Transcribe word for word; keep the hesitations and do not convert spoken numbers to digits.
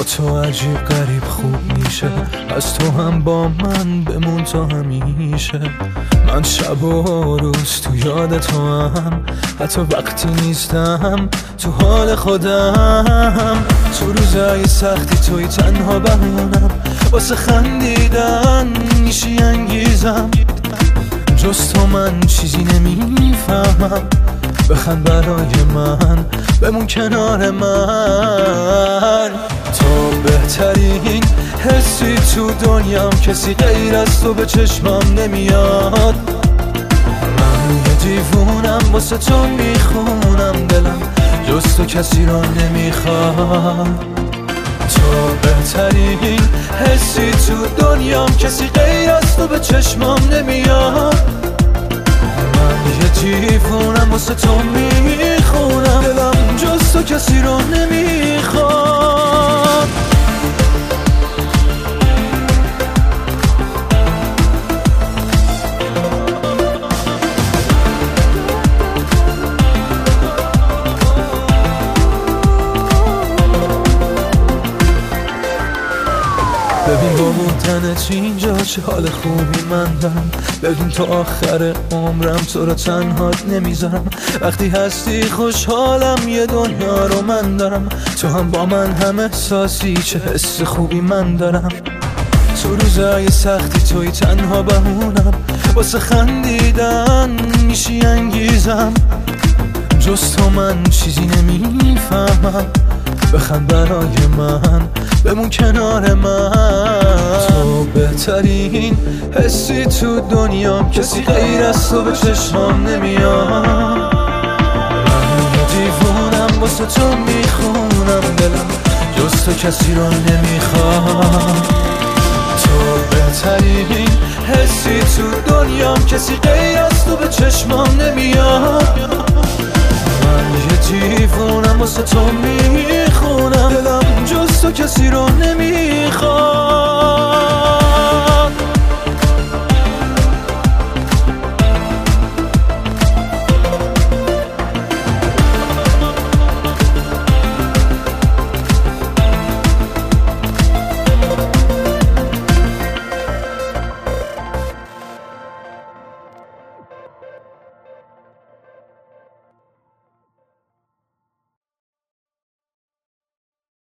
تو عجیب غریب خوب میشه، از تو هم با من بمون تا همیشه. من شب و روز تو یاد تو هم، حتی وقتی نیستم تو حال خودم. تو روزای سختی توی تنها بمونم، واسه خندیدن میشی انگیزم. جز تو من چیزی نمیفهمم، بخند برای من، بمون کنار من. تو بهترین حسی تو دنیام، کسی غیر از تو به چشمام نمیاد. من یه دیوونم واسه تو میخونم دلم، جز تو کسی رو نمیخواد. تو بهترین حسی تو دنیام، کسی غیر از تو به چشمام نمیاد. من یه دیوونم واسه تو میخونم دلم، جز تو کسی رو نمیخواد. ببین با موندنت اینجا چه حال خوبی من دارم. ببین تا آخر عمرم تو رو تنهات نمیذارم. وقتی هستی خوشحالم، یه دنیا رو من دارم. تو هم با من هم احساسی، چه حس خوبی من دارم. تو روزای سختی توی تنها بمونم، واسه خندیدن میشی انگیزم. جز تو من چیزی نمیفهمم، بخند برای من، بمون کنار من. تو بهترین حسی تو دنیام، کسی غیر از تو به چشمام نمیاد. من یه دیوونم واسه تو میخونم دلم، جز تو کسی رو نمیخواد. تو بهترین حسی تو دنیام، کسی غیر از تو به چشمام نمیاد. من یه دیوونم واسه تو میخونم دلم، جز تو کسی رو نمیخواد.